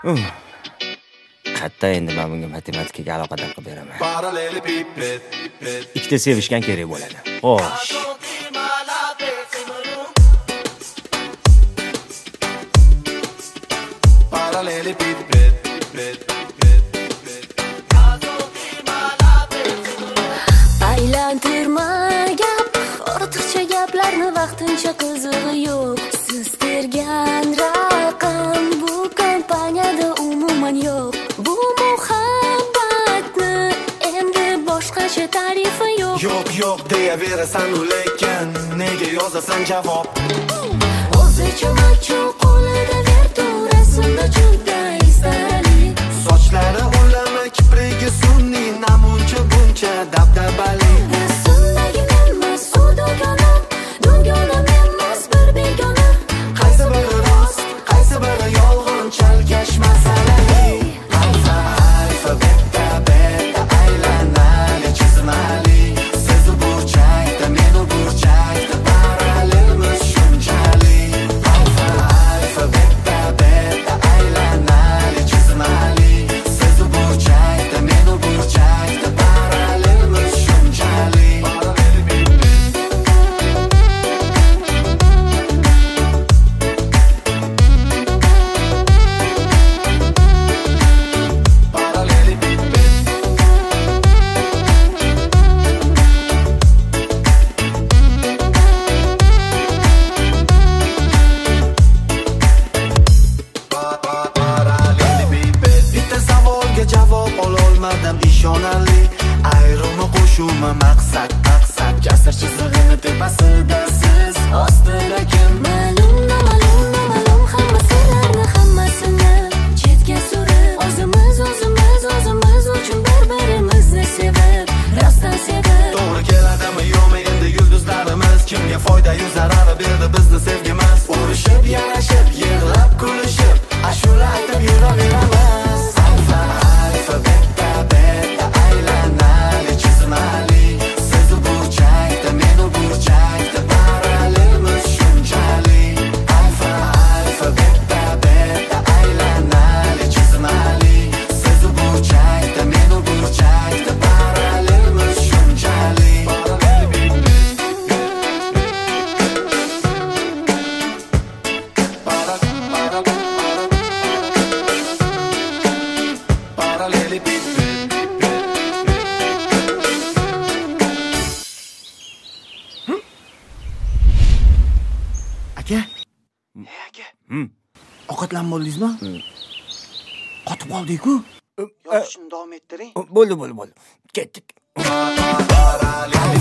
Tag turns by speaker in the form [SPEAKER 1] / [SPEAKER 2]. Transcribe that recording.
[SPEAKER 1] Qatta endi men bunga matematikaga aloqador qilib beraman. Ikkita sevishgan kerak bo'ladi. Xo'sh.
[SPEAKER 2] Aylantirma gap, ortiqcha gaplarni vaqtincha qizig'i yo'q. Siz tergan raqam bu kompaniyada umuman yo'q. Bu muhabbatni endi boshqacha tarifi yo'q.
[SPEAKER 3] Yo'q deyaverasan lekin nega yozasan javob?
[SPEAKER 2] O'zicha macho qo'lida verturasida juda istarali.
[SPEAKER 3] Sochlari ulama kiprigi sunniy, namuncha buncha dabdabali.
[SPEAKER 2] Rasmdagi emas u do'gonam emas bir begona.
[SPEAKER 3] Qaysi biri rost, qaysi biri yolg'on, chalkash masalali. Alfa beta aylanali chizmali. Siz u burchakda, men u burchakda, parallelmiz shunchali. Alfa beta aylanali chizmali. Siz u burchakda, men u burchakda, parallelmiz shunchali. Bitta savolga javob ololmadim ishonarli. Ayrimi qo'shuvmi maqsad jasur chizig'ini tepasida siz, ostida kim?
[SPEAKER 2] Ma'lum hamma sirlarni hammasini chetga surib, o'zimiz uchun bir-birimizni sevib, rostdan sevib.
[SPEAKER 3] To'g'ri keladimi yo'qmi endi yulduzlarimiz? Kimga foydai zarari berdi bizni sevgimiz? Urushib, yarashib, yig'lab, kulishib, ashula aytib yuraveramiz. Alfa beta aylanali chizmali. Siz u burchakda, men u burchakda, parallelmiz shunchali. Alfa beta aylanali chizmali. Siz u burchakda, men u burchakda, parallelmiz shunchali. Aka? Aka. Ovqatlanib bo'ldingizmi? Qotib qoldik-ku.
[SPEAKER 4] Yozishni davom ettiring.
[SPEAKER 1] Bo'ldi. Ketdik.